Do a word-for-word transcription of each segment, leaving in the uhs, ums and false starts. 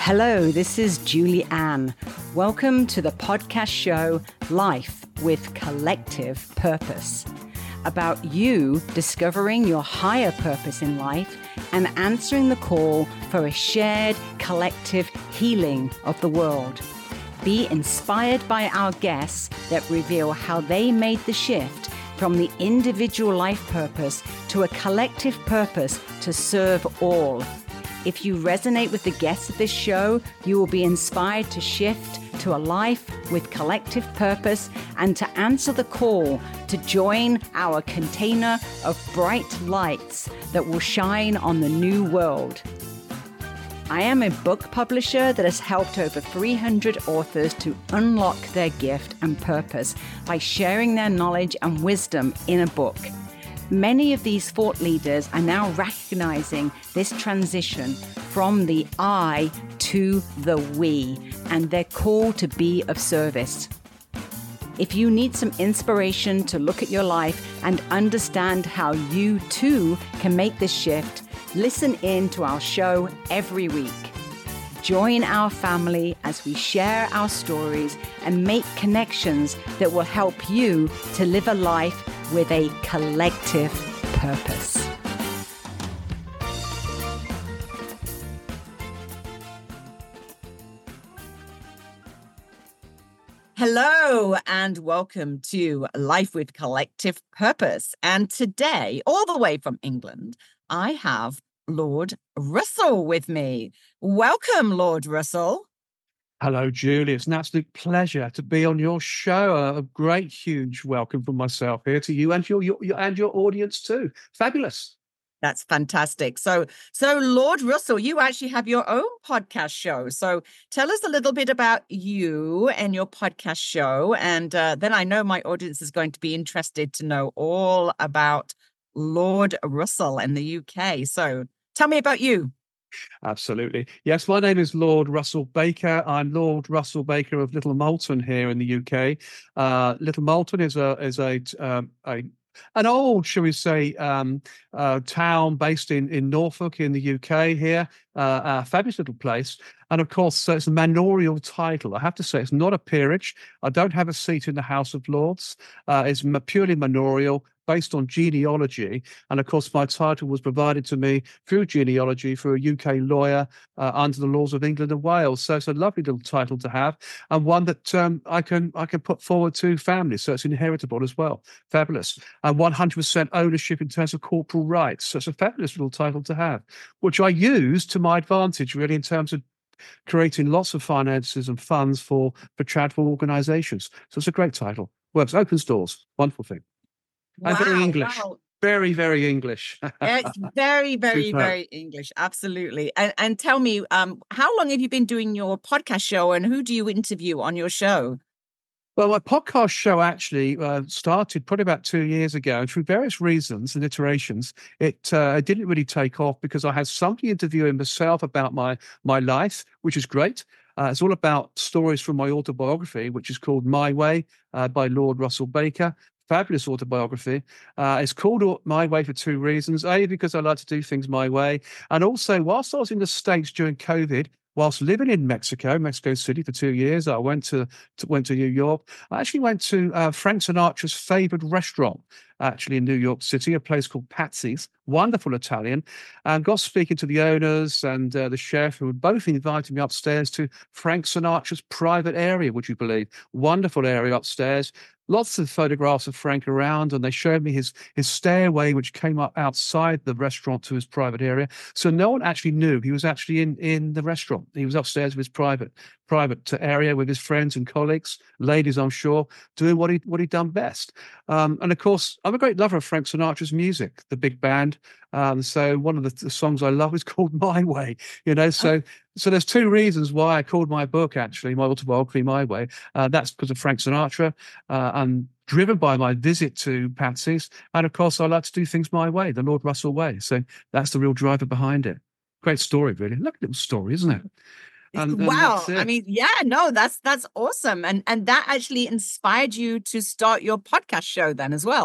Hello, this is Julie Ann. Welcome to the podcast show Life with Collective Purpose, about you discovering your higher purpose in life and answering the call for a shared collective healing of the world. Be inspired by our guests that reveal how they made the shift from the individual life purpose to a collective purpose to serve all. If you resonate with the guests of this show, you will be inspired to shift to a life with collective purpose and to answer the call to join our container of bright lights that will shine on the new world. I am a book publisher that has helped over three hundred authors to unlock their gift and purpose by sharing their knowledge and wisdom in a book. Many of these thought leaders are now recognizing this transition from the I to the we and their call to be of service. If you need some inspiration to look at your life and understand how you too can make this shift, listen in to our show every week. Join our family as we share our stories and make connections that will help you to live a life with a collective purpose. Hello and welcome to Life with Collective Purpose. And today, all the way from England, I have Lord Russell with me. Welcome, Lord Russell. Hello, Julie. It's an absolute pleasure to be on your show. A great, huge welcome from myself here to you and your, your, your and your audience too. Fabulous. That's fantastic. So, so Lord Russell, you actually have your own podcast show. So tell us a little bit about you and your podcast show. And uh, then I know my audience is going to be interested to know all about Lord Russell in the U K. So tell me about you. Absolutely. Yes, my name is Lord Russell Baker. I'm Lord Russell Baker of Little Malton here in the U K. Uh, Little Malton is a is a, um, a an old, shall we say, um, uh, town based in, in Norfolk in the U K here, uh, a fabulous little place. And of course, so it's a manorial title. I have to say, it's not a peerage. I don't have a seat in the House of Lords. Uh, it's purely manorial, based on genealogy. And of course, my title was provided to me through genealogy through a U K lawyer uh, under the laws of England and Wales. So it's a lovely little title to have, and one that um, I can I can put forward to families. So it's inheritable as well. Fabulous. And one hundred percent ownership in terms of corporal rights. So it's a fabulous little title to have, which I use to my advantage, really, in terms of creating lots of finances and funds for, for charitable organizations. So it's a great title. Works, opens doors. Wonderful thing. Wow, and very English. Wow. Very, very English. It's very, very, very English. Absolutely. And, and tell me, um, how long have you been doing your podcast show, and who do you interview on your show? Well, my podcast show actually uh, started probably about two years ago, and through various reasons and iterations, it uh, didn't really take off because I had somebody interviewing myself about my my life, which is great. Uh, it's all about stories from my autobiography, which is called My Way uh, by Lord Russell Baker. Fabulous autobiography. Uh, it's called My Way for two reasons. A, because I like to do things my way. And also, whilst I was in the States during COVID, whilst living in Mexico, Mexico City for two years, I went to, to went to New York. I actually went to uh, Frank Sinatra's favorite restaurant, actually in New York City, a place called Patsy's, wonderful Italian, and got speaking to the owners and uh, the chef, who had both invited me upstairs to Frank Sinatra's private area, would you believe? Wonderful area upstairs. Lots of photographs of Frank around, and they showed me his his stairway, which came up outside the restaurant to his private area. So no one actually knew he was actually in, in the restaurant. He was upstairs with his private private area with his friends and colleagues, ladies, I'm sure, doing what he what he'd done best. Um, and of course, I'm a great lover of Frank Sinatra's music, the big band. Um, so one of the, the songs I love is called My Way. You know, so. Oh. So there's two reasons why I called my book, actually, my autobiography, My Way. Uh, that's because of Frank Sinatra. Uh, I'm driven by my visit to Patsy's. And of course, I like to do things my way, the Lord Russell way. So that's the real driver behind it. Great story, really. Lovely little story, isn't it? And, and wow. I mean, yeah, no, that's that's awesome. And and that actually inspired you to start your podcast show then as well.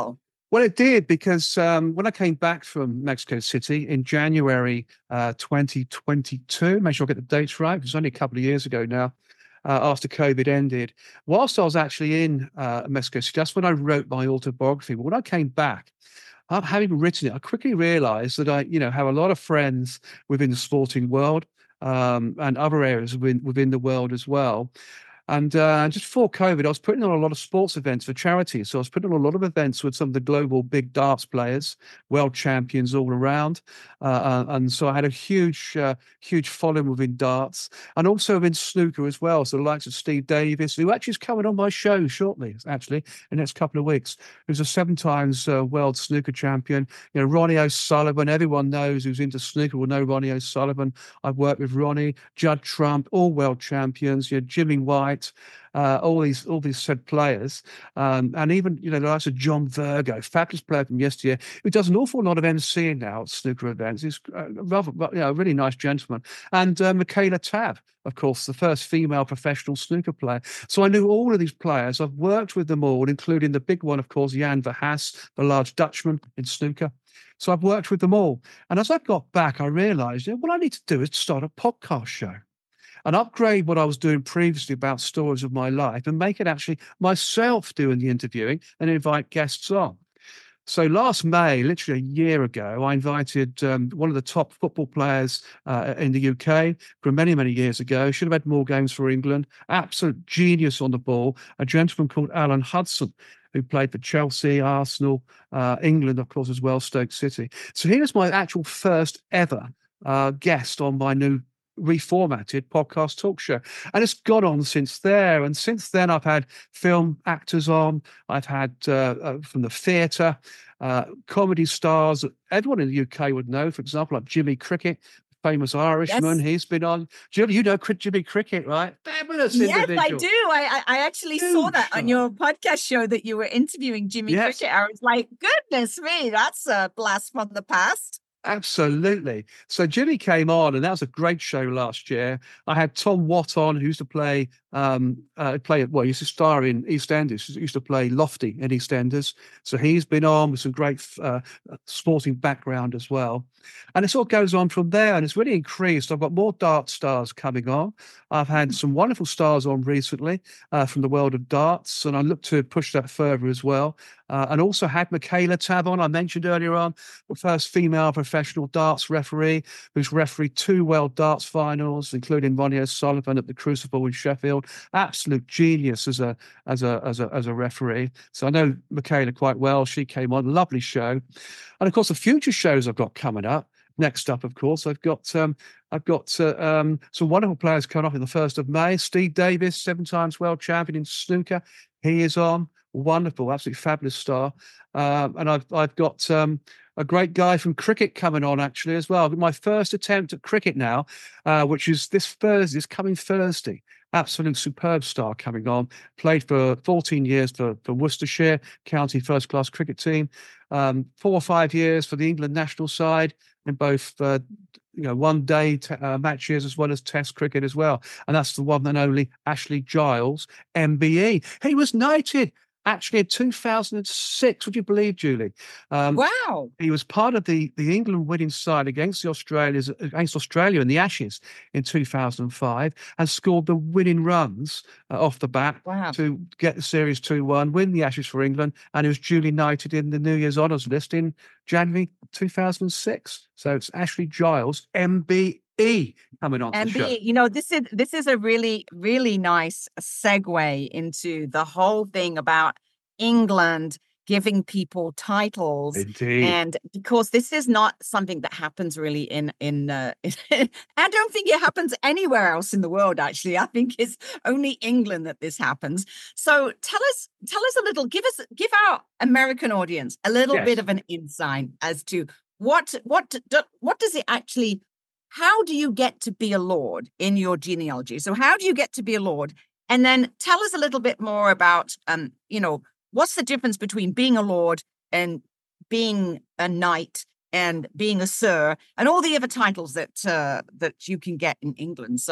Well, it did because um, when I came back from Mexico City in January uh, twenty twenty-two, make sure I get the dates right, because it's only a couple of years ago now, uh, after COVID ended. Whilst I was actually in uh, Mexico City, that's when I wrote my autobiography. But when I came back, uh, having written it, I quickly realized that I, you know, have a lot of friends within the sporting world um, and other areas within, within the world as well. And uh, just before COVID, I was putting on a lot of sports events for charities. So I was putting on a lot of events with some of the global big darts players, world champions all around. Uh, uh, and so I had a huge, uh, huge following within darts and also within snooker as well. So the likes of Steve Davis, who actually is coming on my show shortly, actually, in the next couple of weeks, who's a seven times uh, world snooker champion. You know, Ronnie O'Sullivan, everyone knows who's into snooker will know Ronnie O'Sullivan. I've worked with Ronnie, Judd Trump, all world champions, you know, Jimmy White. Uh, all these all these said players, um, and even you know the likes of John Virgo, fabulous player from yesteryear, who does an awful lot of emceeing now at snooker events. He's uh, rather, you know, a really nice gentleman. And uh, Michaela Tab, of course, the first female professional snooker player. So I knew all of these players. I've worked with them all, including the big one, of course, Jan Verhaas, the large Dutchman in snooker. So I've worked with them all. And as I got back, I realised, you know, what I need to do is start a podcast show and upgrade what I was doing previously about stories of my life and make it actually myself doing the interviewing and invite guests on. So last May, literally a year ago, I invited um, one of the top football players uh, in the U K from many, many years ago. Should have had more games for England. Absolute genius on the ball. A gentleman called Alan Hudson, who played for Chelsea, Arsenal, uh, England, of course, as well, Stoke City. So he was my actual first ever uh, guest on my new reformatted podcast talk show, and it's gone on since there. And since then, I've had film actors on. I've had uh, uh, from the theatre, uh, comedy stars that everyone in the U K would know. For example, like Jimmy Cricket, famous Irishman. Yes. He's been on. Julie, you know Jimmy Cricket, right? Fabulous individual. Yes, I do. I I actually Huge saw that on your podcast show that you were interviewing Jimmy yes. Cricket. I was like, goodness me, that's a blast from the past. Absolutely. So Jimmy came on, and that was a great show last year. I had Tom Watt on, who used to play, um, uh, play well, he used to star in EastEnders. He used to play Lofty in EastEnders. So he's been on with some great uh, sporting background as well. And it sort of goes on from there, and it's really increased. I've got more dart stars coming on. I've had some wonderful stars on recently uh, from the world of darts, and I look to push that further as well. Uh, and also had Michaela Tab on, I mentioned earlier on, the first female professional darts referee, who's refereed two world darts finals, including Ronnie O'Sullivan at the Crucible in Sheffield. Absolute genius as a as a as a as a referee. So I know Michaela quite well. She came on, lovely show. And of course, the future shows I've got coming up. Next up, of course, I've got um, I've got uh, um, some wonderful players coming up in the first of May. Steve Davis, seven times world champion in snooker, he is on. Wonderful, absolutely fabulous star. Um, and I've I've got um, a great guy from cricket coming on actually as well. My first attempt at cricket now, uh, which is this Thursday, this coming Thursday. Absolute superb star coming on. Played for fourteen years for, for Worcestershire County first class cricket team. Um, four or five years for the England national side in both uh, you know one day t- uh, matches as well as Test cricket as well. And that's the one and only Ashley Giles, M B E. He was knighted actually in two thousand six, would you believe, Julie? Um, wow. He was part of the, the England winning side against the Australians, against Australia in the Ashes in two thousand five, and scored the winning runs uh, off the bat wow. to get the series two one, win the Ashes for England, and he was duly knighted in the New Year's honours list in January two thousand six. So it's Ashley Giles, M B E, coming on and the show. You know, this is this is a really, really nice segue into the whole thing about England giving people titles. Indeed. And because this is not something that happens really in, in, uh, I don't think it happens anywhere else in the world, actually. I think it's only England that this happens. So tell us, tell us a little, give us, give our American audience a little yes. bit of an insight as to what, what, what does it actually how do you get to be a lord in your genealogy? So how do you get to be a lord? And then tell us a little bit more about, um, you know, what's the difference between being a lord and being a knight and being a sir and all the other titles that uh, that you can get in England. So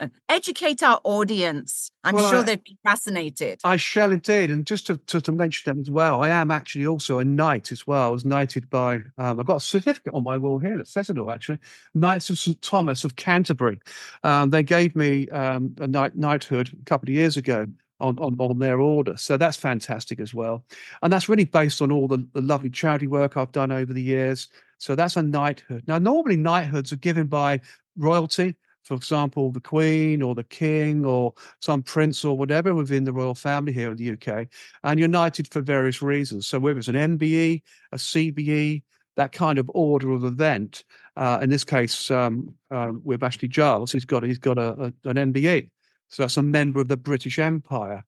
educate our audience. I'm Well, sure I- they'd be fascinated. I shall indeed. And just to, to, to mention them as well, I am actually also a knight as well. I was knighted by, um, I've got a certificate on my wall here that says it all actually, Knights of Saint Thomas of Canterbury. Um, they gave me um, a knight, knighthood a couple of years ago on, on, on their order. So that's fantastic as well. And that's really based on all the, the lovely charity work I've done over the years. So that's a knighthood. Now, normally knighthoods are given by royalty. For example, the Queen or the King or some prince or whatever within the royal family here in the U K, and you're knighted for various reasons. So whether it's an M B E, a C B E, that kind of order of event. Uh, in this case, um, uh, with Ashley Giles, he's got he's got a, a, an M B E, so that's a member of the British Empire.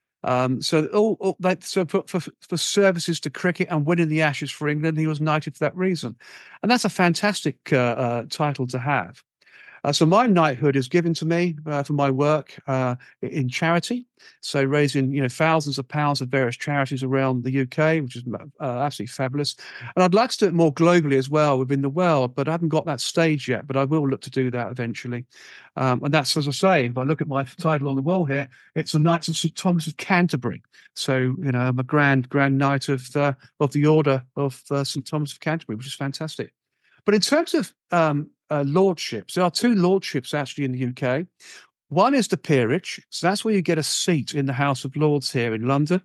Um, so all, all that so for, for for services to cricket and winning the Ashes for England, he was knighted for that reason, and that's a fantastic uh, uh, title to have. Uh, so my knighthood is given to me uh, for my work uh, in charity. So raising, you know, thousands of pounds of various charities around the U K, which is uh, absolutely fabulous. And I'd like to do it more globally as well within the world, but I haven't got that stage yet, but I will look to do that eventually. Um, and that's, as I say, if I look at my title on the wall here, it's the Knights of Saint Thomas of Canterbury. So, you know, I'm a grand, grand knight of, uh, of the Order of uh, Saint Thomas of Canterbury, which is fantastic. But in terms of um, uh, lordships, there are two lordships actually in the U K. One is the peerage. So that's where you get a seat in the House of Lords here in London.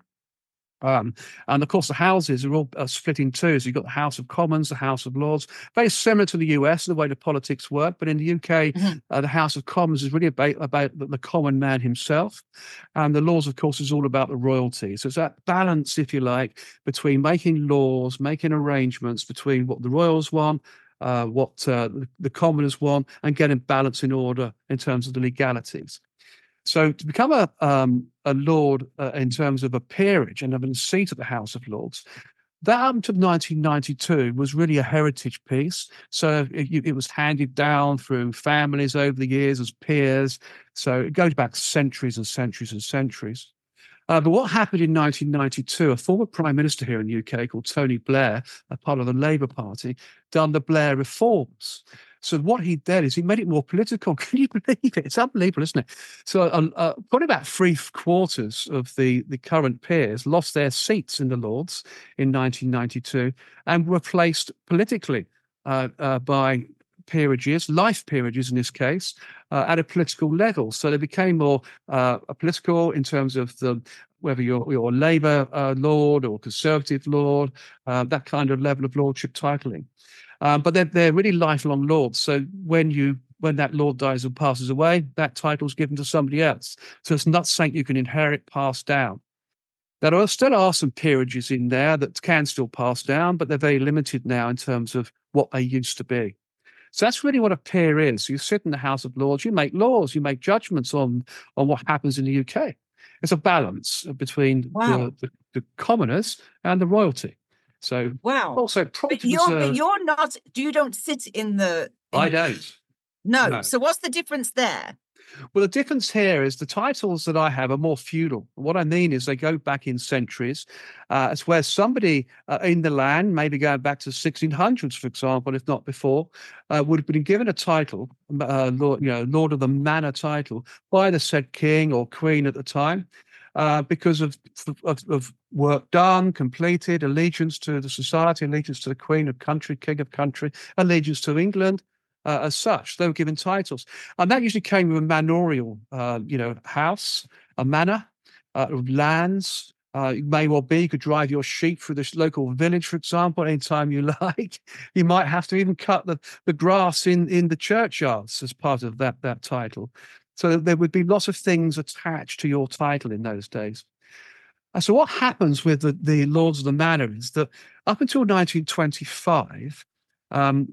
Um, and of course, the houses are all uh, split in two. So you've got the House of Commons, the House of Lords, very similar to the U S, the way the politics work. But in the U K, mm-hmm. uh, the House of Commons is really about, about the, the common man himself. And the Lords, of course, is all about the royalty. So it's that balance, if you like, between making laws, making arrangements between what the royals want, Uh, what uh, the, the commoners want, and getting balance in order in terms of the legalities. So to become a um, a lord uh, in terms of a peerage and having a seat at the House of Lords, that up until nineteen ninety-two was really a heritage piece. So it, it was handed down through families over the years as peers. So it goes back centuries and centuries and centuries. Uh, but what happened in nineteen ninety-two, a former prime minister here in the U K called Tony Blair, a part of the Labour Party, done the Blair reforms. So what he did is he made it more political. Can you believe it? It's unbelievable, isn't it? So uh, uh, probably about three quarters of the, the current peers lost their seats in the Lords in nineteen ninety-two and were replaced politically uh, uh, by peerages, life peerages in this case, uh, at a political level. So they became more uh, political in terms of the whether you're, you're a Labour uh, lord or Conservative lord, uh, that kind of level of lordship titling. Um, but they're, they're really lifelong lords. So when you when that lord dies or passes away, that title's given to somebody else. So it's not something you can inherit, pass down. There are still are some peerages in there that can still pass down, but they're very limited now in terms of what they used to be. So that's really what a peer is. You sit in the House of Lords, you make laws, you make judgments on, on what happens in the U K. It's a balance between wow. the, the, the commoners and the royalty. So wow. Also, but you're, but you're not. You don't sit in the. In, I don't. No. no. So what's the difference there? Well, the difference here is the titles that I have are more feudal. What I mean is they go back in centuries. Uh, it's where somebody uh, in the land, maybe going back to the sixteen hundreds, for example, if not before, uh, would have been given a title, uh, Lord, you know, Lord of the Manor title, by the said king or queen at the time, uh, because of, of, of work done, completed, allegiance to the society, allegiance to the queen of country, king of country, allegiance to England. Uh, as such, they were given titles, and that usually came with a manorial, uh, you know, house, a manor, uh, lands. Uh, it may well be you could drive your sheep through this local village, for example, anytime you like. You might have to even cut the, the grass in, in the churchyards as part of that that title. So there would be lots of things attached to your title in those days. And so what happens with the, the Lords of the Manor is that up until nineteen twenty-five, um,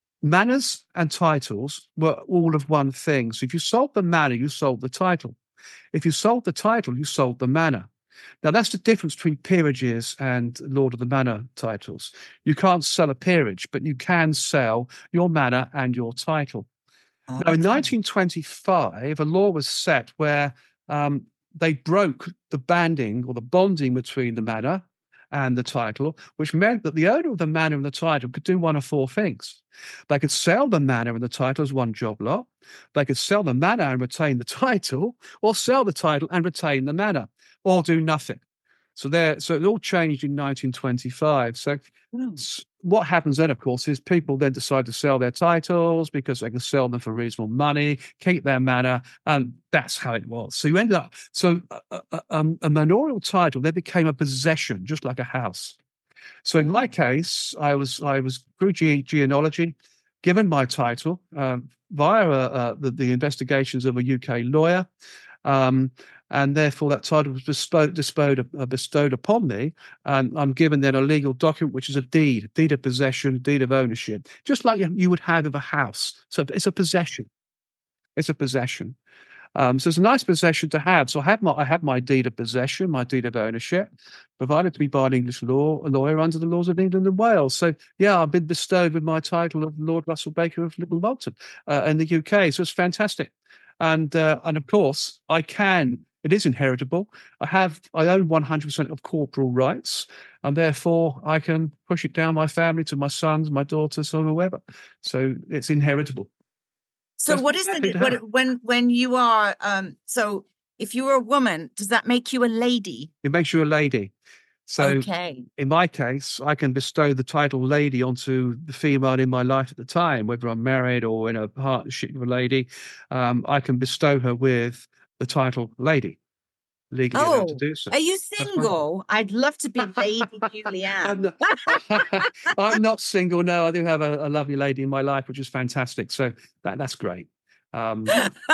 manors and titles were all of one thing. So if you sold the manor, you sold the title. If you sold the title, you sold the manor. Now, that's the difference between peerages and Lord of the Manor titles. You can't sell a peerage, but you can sell your manor and your title. Okay. Now, in nineteen twenty-five, a law was set where um, they broke the banding or the bonding between the manor and the title, which meant that the owner of the manor and the title could do one of four things. They could sell the manor and the title as one job lot. They could sell the manor and retain the title, or sell the title and retain the manor, or do nothing. So there, so it all changed in nineteen twenty-five. So what happens then, of course, is people then decide to sell their titles because they can sell them for reasonable money, keep their manor, and that's how it was. So you ended up, so a, a, a manorial title then became a possession, just like a house. So in my case, I was I was through ge- genealogy, given my title um, via uh, uh, the, the investigations of a U K lawyer. Um, and therefore that title was bestowed, bestowed, uh, bestowed upon me, and I'm given then a legal document, which is a deed, deed of possession, deed of ownership, just like you would have of a house. So it's a possession. It's a possession. Um, so it's a nice possession to have. So I had my I had my deed of possession, my deed of ownership, provided to me by an English law a lawyer under the laws of England and Wales. So yeah, I've been bestowed with my title of Lord Russell Baker of Little Malton uh, in the U K. So it's fantastic. And uh, and of course, I can. It is inheritable. I have. I own one hundred percent of corporal rights, and therefore I can push it down my family to my sons, my daughters, or whoever. So it's inheritable. So That's what is it? What, when when you are um? So if you are a woman, does that make you a lady? It makes you a lady. So okay. In my case, I can bestow the title lady onto the female in my life at the time, whether I'm married or in a partnership with a lady. Um, I can bestow her with the title lady, legally allowed to Oh, do so. are you single? I'd love to be Lady Julianne. I'm, not, I'm not single. No, I do have a, a lovely lady in my life, which is fantastic. So that that's great. Um,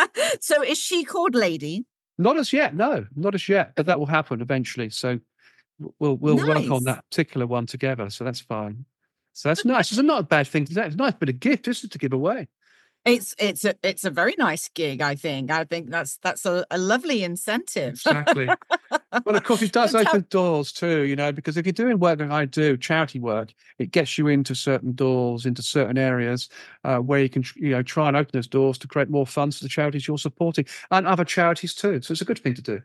so is she called Lady? Not as yet. No, not as yet. But that will happen eventually. So we'll we'll nice. work on that particular one together. So that's fine. So that's nice. It's not a bad thing to do. It's a nice bit of gift, isn't it, to give away? It's it's a it's a very nice gig, I think. I think that's that's a, a lovely incentive. Exactly. Well, of course, it does open doors too, you know, because if you're doing work like I do, charity work, it gets you into certain doors, into certain areas uh, where you can, you know, try and open those doors to create more funds for the charities you're supporting and other charities too. So it's a good thing to do.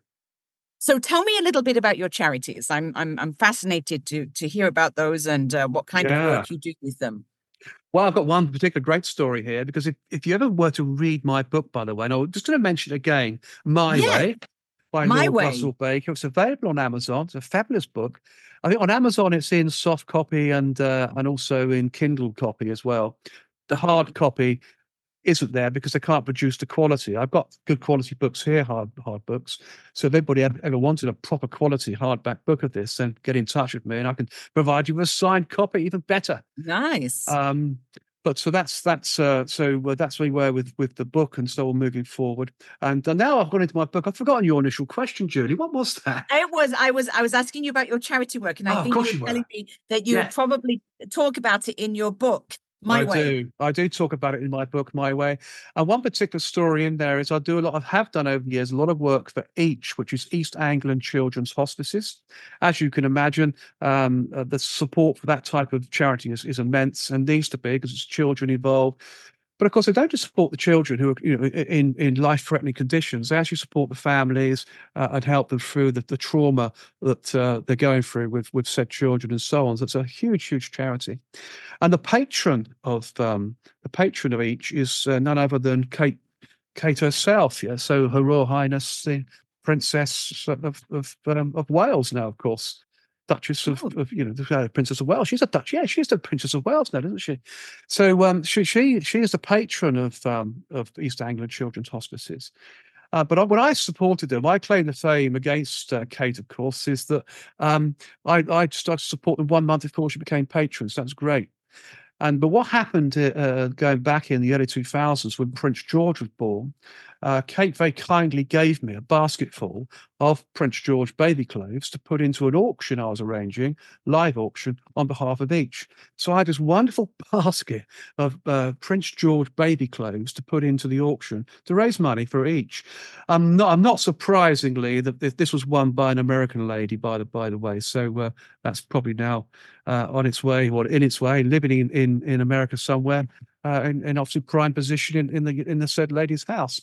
So tell me a little bit about your charities. I'm I'm I'm fascinated to to hear about those and uh, what kind yeah. of work you do with them. Well, I've got one particular great story here, because if, if you ever were to read my book, by the way, and I'm just going to mention it again, My yeah. Way by My Lord Way. Russell Baker. It's available on Amazon. It's a fabulous book. I think on Amazon it's in soft copy and uh, and also in Kindle copy as well. The hard copy isn't there because they can't produce the quality. I've got good quality books here, hard hard books. So if anybody ever wanted a proper quality hardback book of this, then get in touch with me and I can provide you with a signed copy, even better. Nice. Um, but so that's that's uh, so uh, that's where we were with with the book and so on moving forward. And uh, now I've gone into my book. I've forgotten your initial question, Julie. What was that? It was I was I was asking you about your charity work, and I oh, think you you were you telling me that you yeah. would probably talk about it in your book. My I Way. do. I do talk about it in my book, My Way. And one particular story in there is I do a lot, I have done over the years, a lot of work for EACH, which is East Anglian Children's Hospices. As you can imagine, um, uh, the support for that type of charity is, is immense and needs to be, because it's children involved. But of course, they don't just support the children who are, you know, in, in life-threatening conditions. They actually support the families uh, and help them through the, the trauma that uh, they're going through with, with said children and so on. So it's a huge, huge charity. And the patron of um, the patron of EACH is uh, none other than Kate, Kate herself. Yeah, so Her Royal Highness the Princess of of, um, of Wales now, of course. Duchess of, Oh. of, you know, the uh, Princess of Wales. She's a Dutch, yeah, she's the Princess of Wales now, isn't she? So um, she she she is the patron of um, of East Anglian Children's Hospices. Uh, but I, when I supported them, I claim the fame against uh, Kate, of course, is that um, I I started to support them one month before she became patron. So that's great. And but what happened uh, going back in the early two thousands when Prince George was born, uh, Kate very kindly gave me a basketful of Prince George baby clothes to put into an auction I was arranging, live auction, on behalf of EACH. So I had this wonderful basket of uh, Prince George baby clothes to put into the auction to raise money for EACH. Um, not, I'm not surprisingly that this was won by an American lady, by the by the way. So uh, that's probably now uh, on its way, or in its way, living in in, in America somewhere, uh, in, in obviously prime position in, in the in the said lady's house.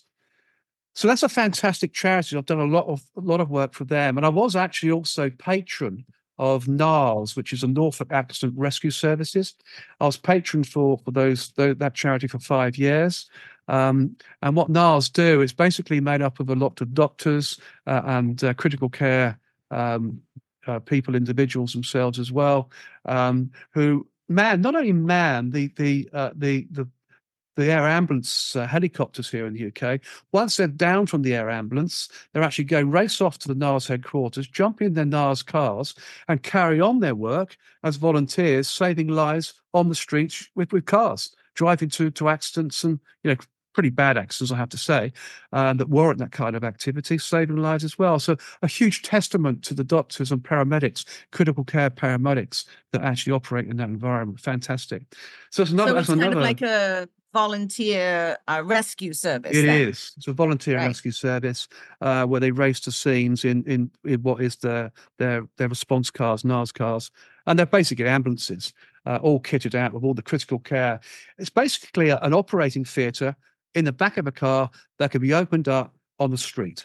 So that's a fantastic charity. I've done a lot of a lot of work for them, and I was actually also patron of NARS, which is a Norfolk Accident Rescue Services. I was patron for for those, those that charity for five years. Um, and what NARS do is basically made up of a lot of doctors uh, and uh, critical care um, uh, people, individuals themselves as well, um, who man not only man the the uh, the the the air ambulance uh, helicopters here in the U K. Once they're down from the air ambulance, they're actually going race off to the NARS headquarters, jump in their NARS cars, and carry on their work as volunteers, saving lives on the streets with, with cars, driving to to accidents and, you know, pretty bad accidents, I have to say, uh, that warrant that kind of activity, saving lives as well. So a huge testament to the doctors and paramedics, critical care paramedics that actually operate in that environment. Fantastic. So it's another. So it's another, kind of like a volunteer uh, rescue service. It then. is. It's a volunteer Right. rescue service uh, where they race to scenes in in, in what is their their their response cars, NARS cars, and they're basically ambulances, uh, all kitted out with all the critical care. It's basically a, an operating theatre in the back of a car that can be opened up on the street.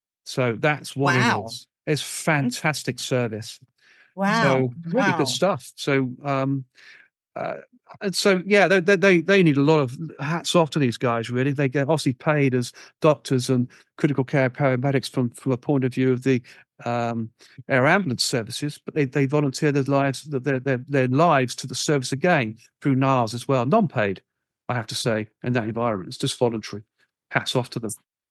So that's what Wow. it is. It's fantastic service. Wow. So really Wow. good stuff. So um, uh, and so yeah, they, they they need a lot of hats off to these guys. Really, they get obviously paid as doctors and critical care paramedics from from a point of view of the um, air ambulance services, but they they volunteer their lives their their their lives to the service again through NARS as well, non-paid. I have to say, in that environment, it's just voluntary. Hats off to them.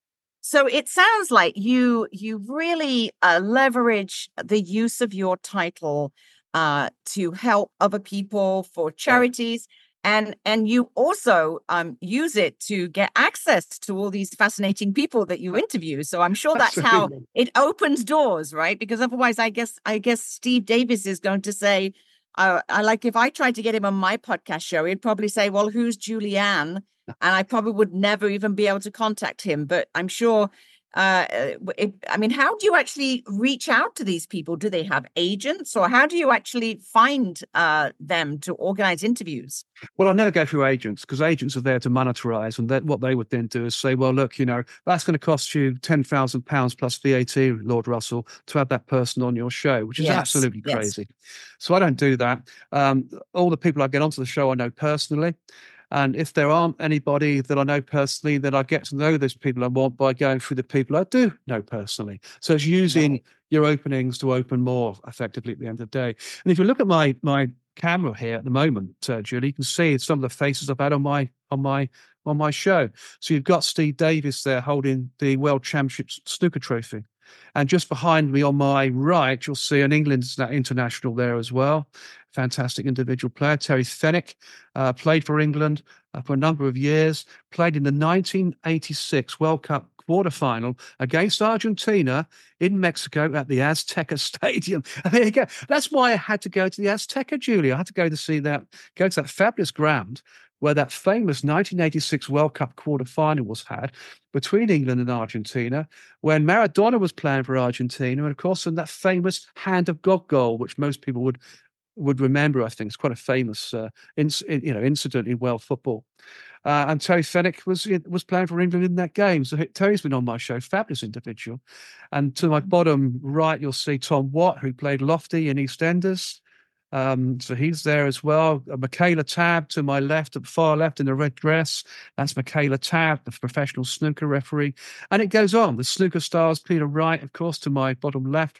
So it sounds like you you really uh, leverage the use of your title uh, to help other people for charities, and and you also um, use it to get access to all these fascinating people that you interview. So I'm sure that's how Absolutely. it opens doors, right? Because otherwise, I guess I guess Steve Davis is going to say, uh, I like if I tried to get him on my podcast show, he'd probably say, "Well, who's Julianne?" And I probably would never even be able to contact him. But I'm sure, uh, it, I mean, how do you actually reach out to these people? Do they have agents, or how do you actually find uh, them to organize interviews? Well, I never go through agents because agents are there to monetize, and that what they would then do is say, "Well, look, you know, that's going to cost you ten thousand pounds plus V A T, Lord Russell, to have that person on your show," which is Yes, absolutely yes. crazy. So I don't do that. Um, all the people I get onto the show, I know personally. And if there aren't anybody that I know personally, then I get to know those people I want by going through the people I do know personally. So it's using Right. your openings to open more effectively at the end of the day. And if you look at my my camera here at the moment, uh, Julie, you can see some of the faces I've had on my on my on my show. So you've got Steve Davis there holding the World Championship snooker trophy. And just behind me on my right, you'll see an England international there as well. Fantastic individual player. Terry Fenwick uh, played for England uh, for a number of years, played in the nineteen eighty-six World Cup quarterfinal against Argentina in Mexico at the Azteca Stadium. And there you go. That's why I had to go to the Azteca, Julie. I had to go to see that, go to that fabulous ground where that famous nineteen eighty-six World Cup quarterfinal was had between England and Argentina, when Maradona was playing for Argentina, and of course, in that famous Hand of God goal, which most people would would remember. I think it's quite a famous, uh, inc- you know, incident in world football. Uh, and Terry Fenwick was was playing for England in that game. So Terry's been on my show, fabulous individual. And to my bottom right, you'll see Tom Watt, who played Lofty in EastEnders. Um, so he's there as well. Uh, Michaela Tabb to my left, at the far left in the red dress. That's Michaela Tabb, the professional snooker referee. And it goes on. The snooker stars, Peter Wright, of course, to my bottom left.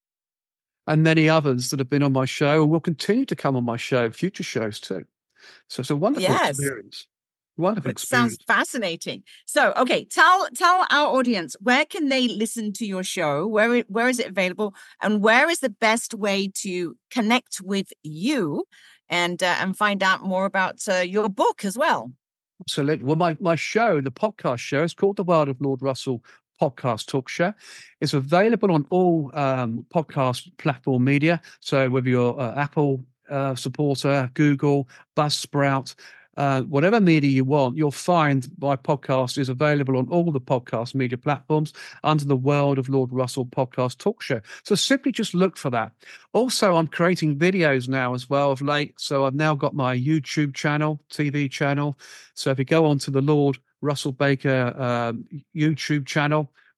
And many others that have been on my show and will continue to come on my show, future shows too. So it's a wonderful Yes. experience. Wonderful It sounds experience. fascinating. So, okay, tell tell our audience, where can they listen to your show? Where it- where is it available, and where is the best way to connect with you and uh, and find out more about uh, your book as well? Absolutely. Well, my, my show, the podcast show, is called The World of Lord Russell Podcast Talk Show. It's available on all um, podcast platform media. So whether you're uh, Apple uh, supporter, Google, Buzzsprout, uh, whatever media you want, you'll find my podcast is available on all the podcast media platforms under the World of Lord Russell Podcast Talk Show. So simply just look for that. Also, I'm creating videos now as well of late. So I've now got my YouTube channel, T V channel. So if you go on to the Lord Russell Baker um, YouTube channel,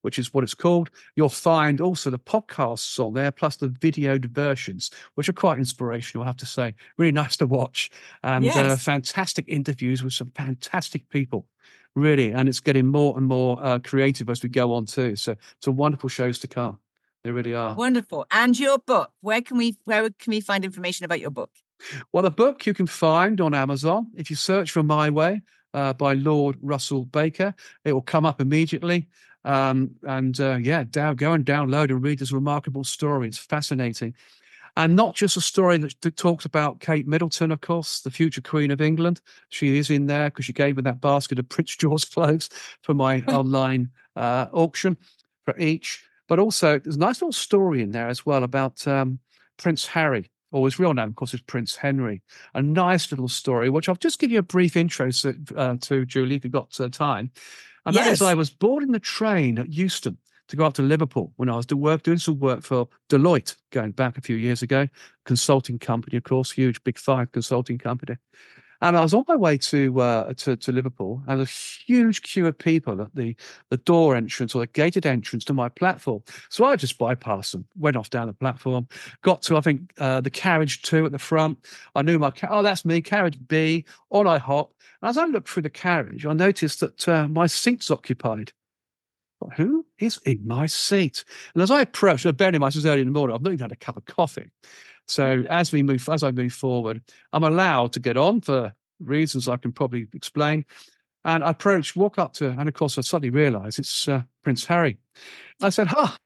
which is what it's called. You'll find also the podcasts on there, plus the videoed versions, which are quite inspirational, I have to say. Really nice to watch. And Yes. uh, fantastic interviews with some fantastic people, really. And it's getting more and more uh, creative as we go on too. So some wonderful shows to come. They really are. Wonderful. And your book, where can we where can we find information about your book? Well, the book you can find on Amazon. If you search for My Way uh, by Lord Russell Baker, it will come up immediately. Um, and uh, yeah, down, go and download and read this remarkable story. It's fascinating. And not just a story that, that talks about Kate Middleton, of course, the future Queen of England. She is in there because she gave me that basket of Prince George clothes for my online uh, auction for each. But also, there's a nice little story in there as well about um, Prince Harry, or his real name, of course, is Prince Henry. A nice little story, which I'll just give you a brief intro to, uh, to Julie, if you've got uh, time. And Yes. that is, I was boarding the train at Euston to go up to Liverpool when I was doing work, doing some work for Deloitte, going back a few years ago, consulting company, of course, huge, big five consulting company. And I was on my way to uh, to, to Liverpool, and a huge queue of people at the, the door entrance or the gated entrance to my platform. So I just bypassed them, went off down the platform, got to, I think, uh, the carriage two at the front. I knew my, oh, that's me, carriage B. On I hop. And as I looked through the carriage, I noticed that uh, my seat's occupied. Who is in my seat? And as I approached, bearing in mind, it was early in the morning, I've not even had a cup of coffee. So as we move, as I move forward, I'm allowed to get on for reasons I can probably explain. And I approach, walk up to, and of course I suddenly realise it's uh, Prince Harry. I said, "Oh,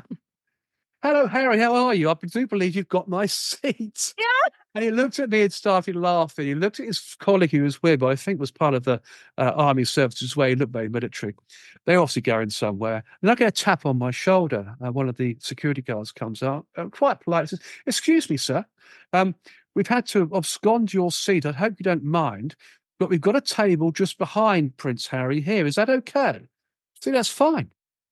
hello, Harry. How are you? I do believe you've got my seat." Yeah. And he looked at me and started laughing. He looked at his colleague who was with, I think was part of the uh, army services where he looked very military. They're obviously going somewhere. And I get a tap on my shoulder. Uh, one of the security guards comes up, uh, quite polite, says, "Excuse me, sir. Um, we've had to abscond your seat. I hope you don't mind, but we've got a table just behind Prince Harry here. Is that okay?" See, that's fine.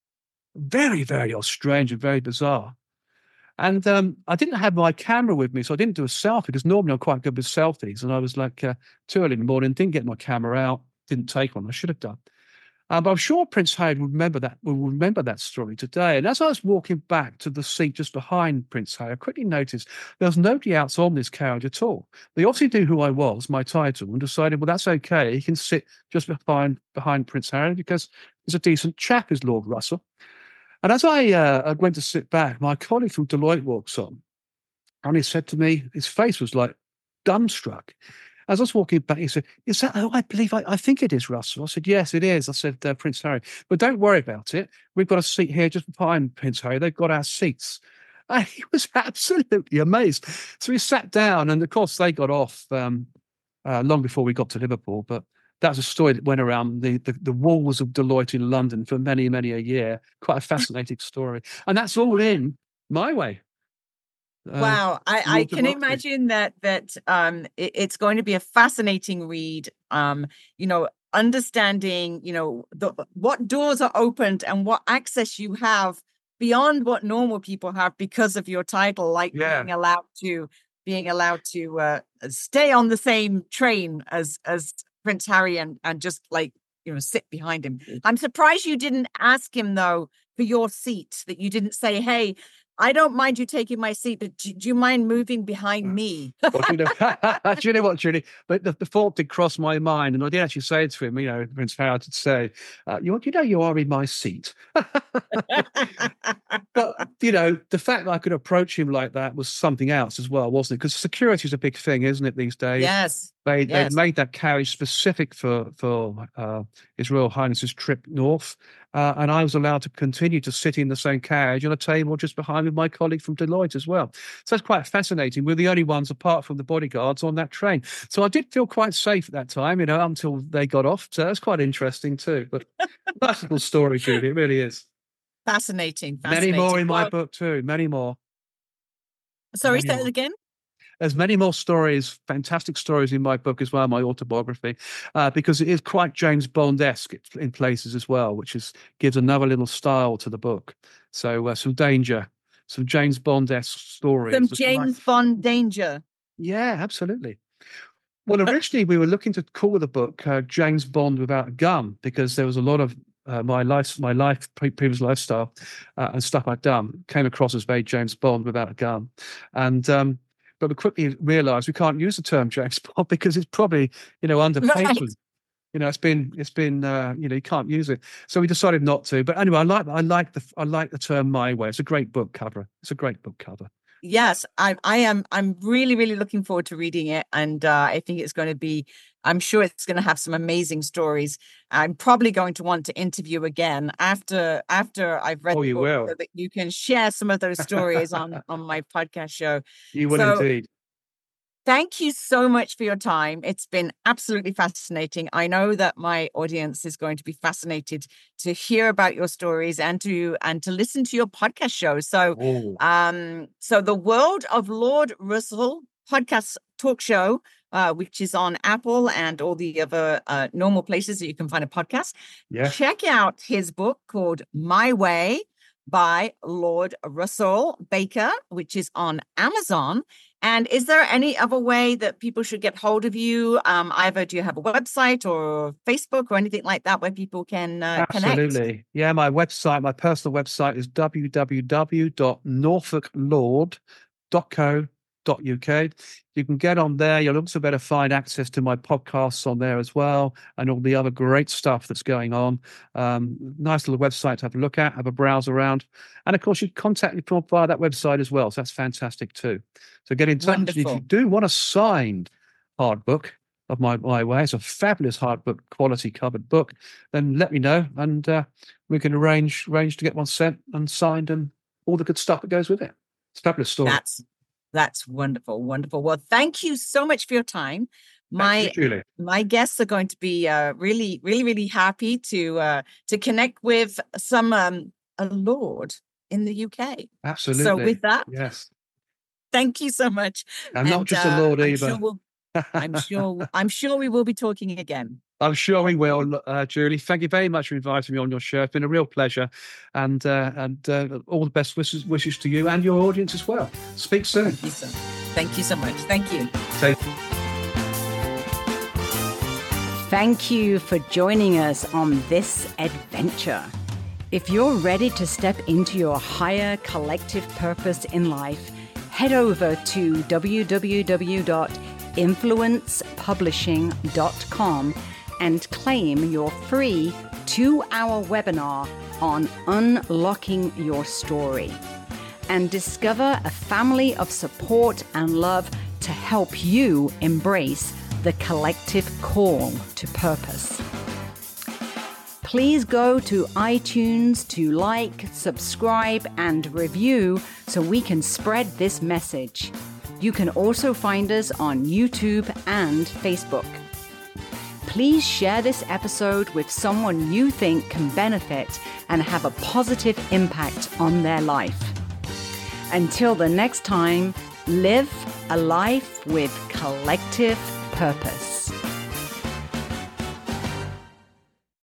Very, very strange and very bizarre. And um, I didn't have my camera with me, so I didn't do a selfie, because normally I'm quite good with selfies. And I was like uh, too early in the morning, didn't get my camera out, didn't take one. I should have done. Uh, but I'm sure Prince Harry would remember that, will remember that story today. And as I was walking back to the seat just behind Prince Harry, I quickly noticed there was nobody else on this carriage at all. They obviously knew who I was, my title, and decided, well, that's okay. He can sit just behind behind Prince Harry because he's a decent chap, is Lord Russell. And as I uh, went to sit back, my colleague from Deloitte walks on, and he said to me, his face was like dumbstruck. As I was walking back, he said, "Is that, oh, I believe, I, I think it is Russell." I said, "Yes, it is." I said, uh, "Prince Harry, but don't worry about it. We've got a seat here just behind Prince Harry. They've got our seats." And he was absolutely amazed. So we sat down, and of course they got off um, uh, long before we got to Liverpool, but that's a story that went around the, the, the walls of Deloitte in London for many, many a year. Quite a fascinating story. And that's all in My Way. Uh, wow. I, I can imagine that that um, it, it's going to be a fascinating read, um, you know, understanding, you know, the, what doors are opened and what access you have beyond what normal people have because of your title, like yeah. being allowed to being allowed to uh, stay on the same train as as Prince Harry and, and just like, you know, sit behind him. I'm surprised you didn't ask him, though, for your seat, that you didn't say, "Hey, I don't mind you taking my seat, but do, do you mind moving behind me?" Well, you, know, do you know what, Julie? But the, the thought did cross my mind, and I did actually say to him, you know, Prince Harry, did say, uh, you, you know, you are in my seat. But, you know, the fact that I could approach him like that was something else as well, wasn't it? Because security is a big thing, isn't it, these days? Yes. They, yes. They've made that carriage specific for, for uh, His Royal Highness's trip north. Uh, and I was allowed to continue to sit in the same carriage on a table just behind with my colleague from Deloitte as well. So that's quite fascinating. We're the only ones, apart from the bodyguards, on that train. So I did feel quite safe at that time, you know, until they got off. So that's quite interesting too. But that's a cool story, Judy. It really is. Fascinating. Fascinating. Many more in my well, book too. Many more. Sorry, many say more. it again. There's many more stories, fantastic stories in my book as well, my autobiography, uh, because it is quite James Bond-esque in places as well, which is gives another little style to the book. So uh, some danger, some James Bond-esque stories. Some James like... Bond danger. Yeah, absolutely. Well, originally we were looking to call the book uh, James Bond Without a Gun, because there was a lot of uh, my life, my life, previous lifestyle, uh, and stuff I'd done, came across as very James Bond without a gun, and um, but we quickly realised we can't use the term James Bond because it's probably, you know, underpaid. Right. You know, it's been, it's been, uh, you know, you can't use it. So we decided not to. But anyway, I like, I like the, I like the term My Way. It's a great book cover. It's a great book cover. Yes, I, I am. I'm really, really looking forward to reading it, and uh, I think it's going to be. I'm sure it's going to have some amazing stories. I'm probably going to want to interview again after after I've read. Oh, the you book, will. so that you can share some of those stories on on my podcast show. You will so, indeed. Thank you so much for your time. It's been absolutely fascinating. I know that my audience is going to be fascinated to hear about your stories and to and to listen to your podcast show. So, Oh. um, so the World of Lord Russell podcast talk show, uh, which is on Apple and all the other uh, normal places that you can find a podcast. Yeah. Check out his book called My Way by Lord Russell Baker, which is on Amazon. And is there any other way that people should get hold of you? Um, either do you have a website or Facebook or anything like that where people can uh, Absolutely. connect? Yeah, my website, my personal website is w w w dot norfolk lord dot co dot u k. You can get on there. You'll also better find access to my podcasts on there as well, and all the other great stuff that's going on. Um, nice little website to have a look at, have a browse around. And of course, you can contact me via that website as well. So that's fantastic too. So get in touch. And if you do want a signed hard book of my, my way, it's a fabulous hard book, quality covered book, then let me know, and uh, we can arrange arrange to get one sent and signed and all the good stuff that goes with it. It's a fabulous story. That's That's wonderful, wonderful. Well, thank you so much for your time. My you, Julie. My guests are going to be uh, really, really, really happy to uh, to connect with some um, a lord in the U K. Absolutely. So with that, yes, thank you so much. I'm not And, just uh, a lord I'm either. Sure we'll, I'm sure. I'm sure we will be talking again. I'm sure we will, uh, Julie. Thank you very much for inviting me on your show. It's been a real pleasure, and uh, and uh, all the best wishes wishes to you and your audience as well. Speak soon. Thank you so, thank you so much. Thank you. Take- Thank you for joining us on this adventure. If you're ready to step into your higher collective purpose in life, head over to w w w dot influence publishing dot com and claim your free two-hour webinar on unlocking your story, and discover a family of support and love to help you embrace the collective call to purpose. Please go to iTunes to like, subscribe, and review so we can spread this message. You can also find us on YouTube and Facebook. Please share this episode with someone you think can benefit and have a positive impact on their life. Until the next time, live a life with collective purpose.